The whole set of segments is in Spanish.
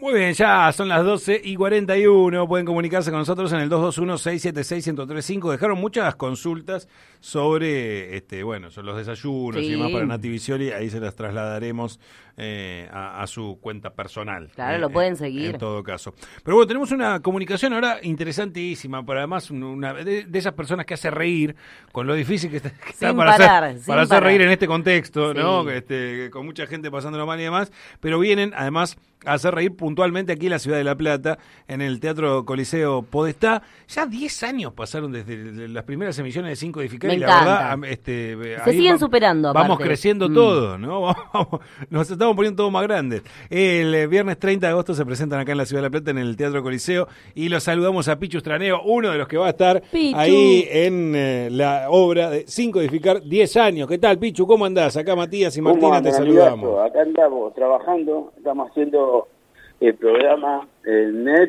Muy bien, ya son las 12:41. Pueden comunicarse con nosotros en el 221-676-1035. Dejaron muchas consultas sobre sobre los desayunos y demás para Nati Visioli. Ahí se las trasladaremos a su cuenta personal. Claro, lo pueden seguir. En todo caso. Pero bueno, tenemos una comunicación ahora interesantísima, para además una de esas personas que hace reír con lo difícil que está para hacer reír en este contexto, sí. ¿No? Con mucha gente pasándola mal y demás, pero vienen además a hacer reír puntualmente aquí en la ciudad de La Plata, en el Teatro Coliseo Podestá. Ya 10 años pasaron desde las primeras emisiones de Sin Codificar y la verdad se siguen superando. Vamos creciendo todo, ¿no? Nos estamos poniendo todo más grandes. El viernes 30 de agosto se presentan acá en la ciudad de La Plata, en el Teatro Coliseo, y los saludamos a Pichu Straneo, uno de los que va a estar ahí en la obra de Sin Codificar 10 años. ¿Qué tal, Pichu? ¿Cómo andás? Acá Matías y Martina te saludamos. Acá andamos trabajando, estamos haciendo el programa, el NET,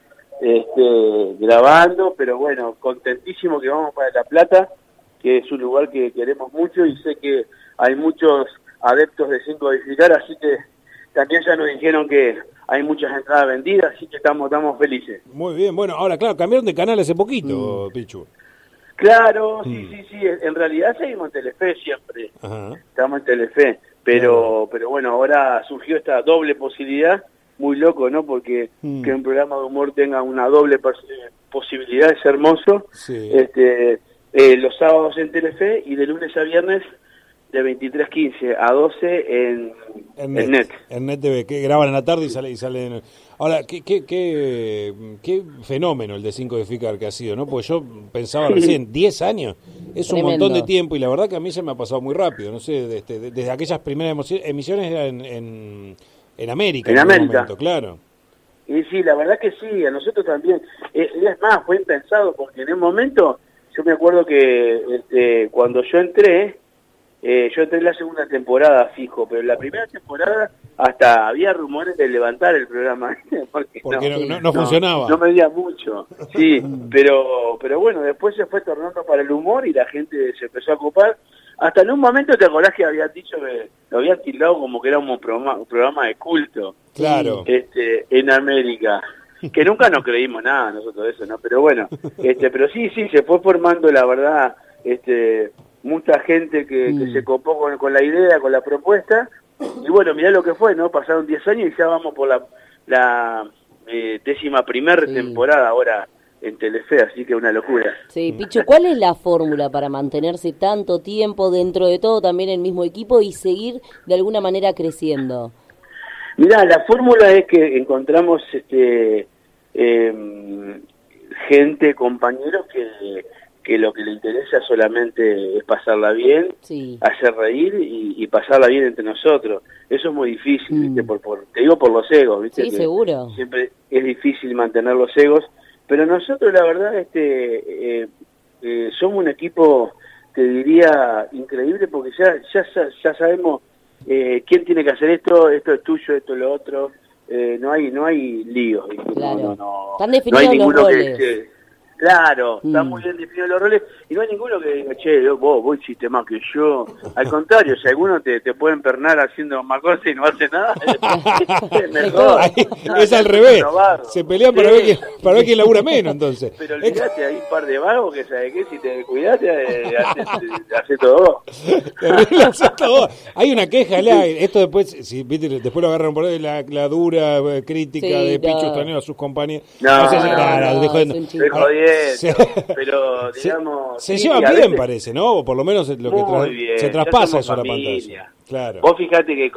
grabando, pero bueno, contentísimo que vamos para La Plata, que es un lugar que queremos mucho y sé que hay muchos adeptos de Sin Codificar, así que también ya nos dijeron que hay muchas entradas vendidas, así que estamos felices. Muy bien, bueno, ahora claro, cambiaron de canal hace poquito, Pichu. Claro, sí, en realidad seguimos en Telefe siempre. Ajá. Estamos en Telefe, pero bueno, ahora surgió esta doble posibilidad, muy loco, ¿no? Porque que un programa de humor tenga una doble posibilidad es hermoso. Sí. Los sábados en Telefe y de lunes a viernes de 23:15 a 12 en NET. En NET TV, que graban en la tarde y sale. Ahora, qué fenómeno el de Sin Codificar que ha sido, ¿no? Porque yo pensaba recién, 10 años, es Tremendo. Un montón de tiempo y la verdad que a mí se me ha pasado muy rápido, no sé, desde aquellas primeras emisiones era en América. En América. Momento, claro. Y sí, la verdad que sí, a nosotros también. Es más, fue impensado porque en un momento, yo me acuerdo que cuando yo entré en la segunda temporada fijo, pero en la primera temporada hasta había rumores de levantar el programa porque no funcionaba, no medía mucho, sí, pero bueno, después se fue tornando para el humor y la gente se empezó a ocupar. Hasta en un momento te acordás que habían dicho que lo habían tildado como que era un programa de culto, claro, en América, que nunca nos creímos nada nosotros de eso, ¿no? Pero bueno, pero sí, se fue formando, la verdad, mucha gente que se copó con la idea, con la propuesta, y bueno, mirá lo que fue, ¿no? Pasaron 10 años y ya vamos por la 11ª temporada ahora en Telefe, así que una locura. Sí, Pichu, ¿cuál es la fórmula para mantenerse tanto tiempo dentro de todo, también el mismo equipo, y seguir de alguna manera creciendo? Mirá, la fórmula es que encontramos gente, compañeros que lo que le interesa solamente es pasarla bien, hacer reír y pasarla bien entre nosotros. Eso es muy difícil, ¿viste? Te digo por los egos, ¿viste? Sí, seguro. Siempre es difícil mantener los egos, pero nosotros la verdad somos un equipo, te diría, increíble, porque ya sabemos quién tiene que hacer esto es tuyo, esto es lo otro, no hay líos, ¿viste? Claro. Están definidos, no hay ninguno los roles. Claro, están muy bien definidos los roles y no hay ninguno que diga, che, vos hiciste más que yo. Al contrario, si alguno te puede empernar haciendo más cosas y no hace nada, es mejor. Es al revés, se pelean para ver quién labura menos, entonces. Pero olvidate, hay un par de vagos que sabes que si te cuidás, hace todo vos. Hay una queja, esto después, si viste, después lo agarran por ahí, la dura crítica de Pichu Straneo a sus compañeros. Estoy jodiendo. Pero digamos se lleva bien, parece, ¿no? O por lo menos lo que se traspasa eso a la pantalla. Claro. Vos fijate que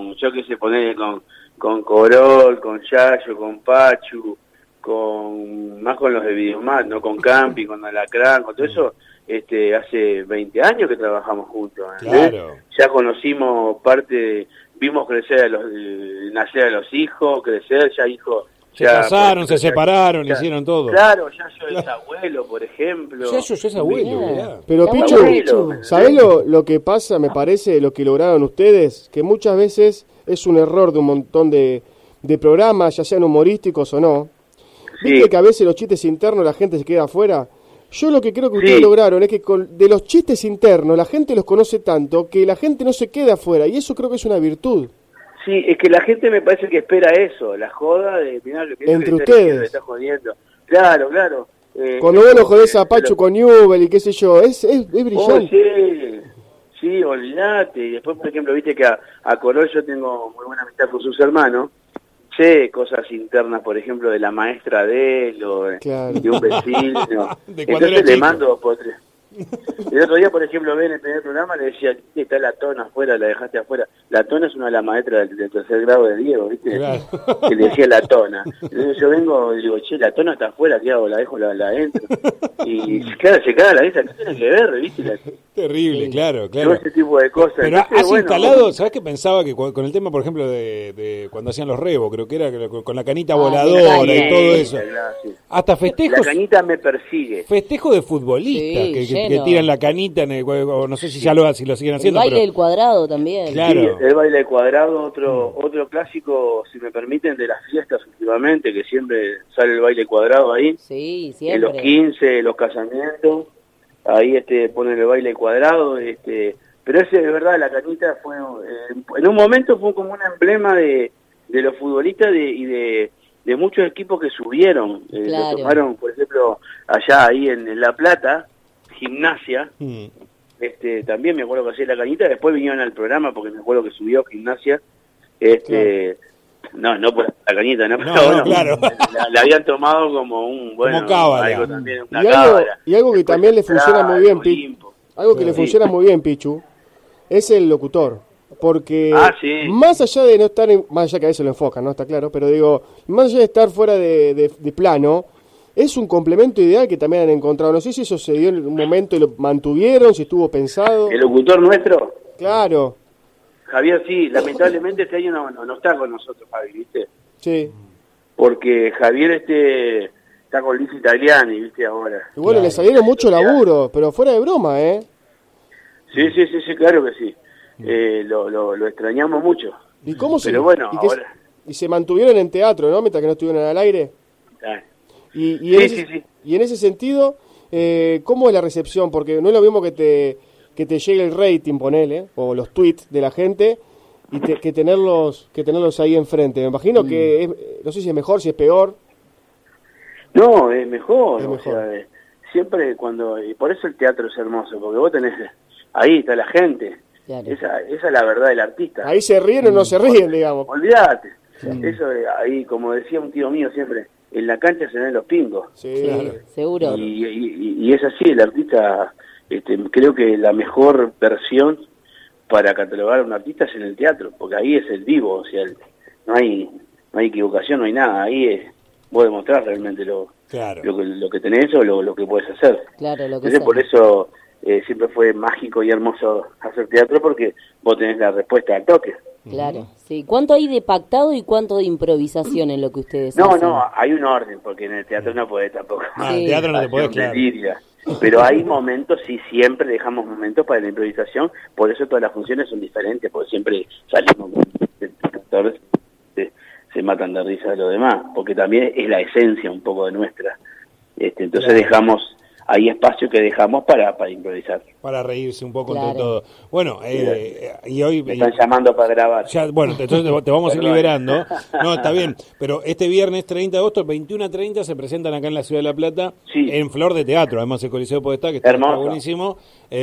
con Corol, con Yayo, con Pachu, más con los de Videomat, ¿no? Con Campi, con Alacrán, con todo eso, hace 20 años que trabajamos juntos. Claro. Ya conocimos vimos nacer a los hijos, se casaron, se separaron, hicieron todo. Claro, Yayo es abuelo, por ejemplo. Yayo es abuelo, Pero Pichu, ¿sabés lo que pasa, me parece, lo que lograron ustedes? Que muchas veces es un error de un montón de programas, ya sean humorísticos o no. ¿Viste que a veces los chistes internos la gente se queda afuera? Yo lo que creo que ustedes lograron es que de los chistes internos la gente los conoce tanto que la gente no se queda afuera, y eso creo que es una virtud. Sí, es que la gente me parece que espera eso, la joda de mirá, lo que entre ustedes. Me está jodiendo. Claro. Cuando vos lo jodés a Pachu con Newell y qué sé yo, es brillante. Sí, olvidate. Y después, por ejemplo, viste que a Corol yo tengo muy buena amistad con sus hermanos. Cosas internas, por ejemplo, de la maestra de él o de un vecino. Entonces le mando por tres. El otro día, por ejemplo, en el primer programa le decía, está la Tona afuera, la dejaste afuera. La Tona es una de las maestras del tercer grado de Diego, ¿viste? Claro. Que le decía la Tona. Entonces yo vengo y digo, la Tona está afuera, ¿qué hago? La dejo, la entro. Y se caga la vista, ¿qué tiene que ver, viste? Terrible, claro. Todo ese tipo de cosas. Pero entonces, has instalado, ¿sabés qué pensaba? Que con el tema, por ejemplo, de cuando hacían los rebos, creo que era con la canita voladora y todo eso. Claro, sí. Hasta festejos. La canita me persigue. Festejos de futbolistas que tiran la canita en el juego, no sé si ya si lo siguen haciendo. El baile del cuadrado también. Claro. Sí, el baile del cuadrado, otro clásico, si me permiten, de las fiestas últimamente, que siempre sale el baile cuadrado ahí. Sí, siempre. En los 15, los casamientos, ahí ponen el baile cuadrado, pero ese de verdad, la canita fue, en un momento fue como un emblema de los futbolistas y de muchos equipos que subieron. Lo tomaron, por ejemplo, allá ahí en La Plata, Gimnasia, también me acuerdo que hacía la canita, después vinieron al programa porque me acuerdo que subió Gimnasia, no por la cañita, no, pero bueno, claro. la habían tomado como un, bueno, como algo también, una cábala. Y algo que después también le funciona muy bien, algo que le funciona muy bien, Pichu, es el locutor. Porque más allá de no estar, más allá que a veces lo enfocan, ¿no? Está claro, pero digo, más allá de estar fuera de plano, es un complemento ideal que también han encontrado. No sé si eso se dio en un momento y lo mantuvieron, si estuvo pensado. ¿El locutor nuestro? Claro. Javier, sí, lamentablemente este año no está con nosotros, Javi, ¿viste? Sí. Porque Javier está con Liz Italiani, ¿viste? Ahora. Y bueno, le salieron mucho laburo, pero fuera de broma, ¿eh? Sí, claro que sí. Lo extrañamos mucho. ¿Y cómo se? Pero bueno, ahora... Y se mantuvieron en teatro, ¿no? Mientras que no estuvieron al aire. Y en ese sentido, ¿cómo es la recepción? Porque no es lo mismo que te llegue el rating, ponele, o los tweets de la gente, y que tenerlos ahí enfrente. Me imagino que, no sé si es mejor, si es peor. No, es mejor. O sea, siempre y por eso el teatro es hermoso, porque vos tenés, ahí está la gente. Claro. Esa es la verdad del artista. Ahí se ríen o no se ríen, digamos. Olvídate. Eso ahí, como decía un tío mío siempre, en la cancha se ven los pingos. Sí, claro. Seguro. Y es así, el artista, creo que la mejor versión para catalogar a un artista es en el teatro, porque ahí es el vivo, o sea, no hay equivocación, no hay nada, ahí vos demostrás realmente lo que tenés o lo que puedes hacer. Claro, lo que entonces por eso siempre fue mágico y hermoso hacer teatro, porque vos tenés la respuesta al toque. Claro, sí. ¿Cuánto hay de pactado y cuánto de improvisación en lo que ustedes hacen? No, hay un orden, porque en el teatro no podés tampoco. En el teatro no te podés, claro. Pero hay momentos, sí, siempre dejamos momentos para la improvisación, por eso todas las funciones son diferentes, porque siempre salimos con actores se matan de risa de lo demás, porque también es la esencia un poco de nuestra. Entonces dejamos... Hay espacio que dejamos para improvisar. Para reírse un poco entre todos. Bueno, y hoy... Me están llamando para grabar. Bueno, entonces te vamos a ir liberando. No, está bien. Pero este viernes 30 de agosto, 21:30, se presentan acá en la Ciudad de La Plata, en Flor de Teatro. Además, el Coliseo Podestá, que está buenísimo.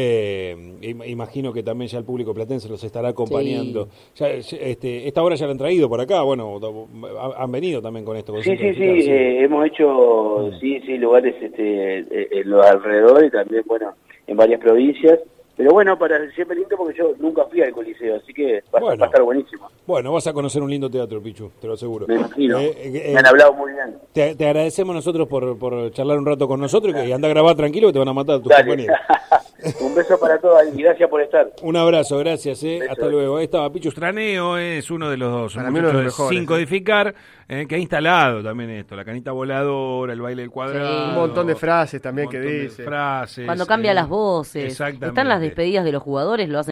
Imagino que también ya el público platense los estará acompañando. Sí. Esta obra ya la han traído por acá. Bueno, han venido también con esto. Sí. Hemos hecho, lugares en los alrededores y también, bueno, en varias provincias. Pero bueno, siempre lindo porque yo nunca fui al Coliseo, así que va a estar buenísimo. Bueno, vas a conocer un lindo teatro, Pichu, te lo aseguro. Me imagino, me han hablado muy bien. Te agradecemos nosotros por charlar un rato con nosotros y anda a grabar tranquilo que te van a matar tus compañeros. Un beso para todos y gracias por estar. Un abrazo, gracias. Hasta luego. Ahí estaba Pichu Straneo, es uno de los muchachos sin codificar, que ha instalado también esto, la canita voladora, el baile del cuadrado. Un montón de frases también que dice. Cuando cambia las voces. Exactamente. Están las despedidas de los jugadores, lo hacen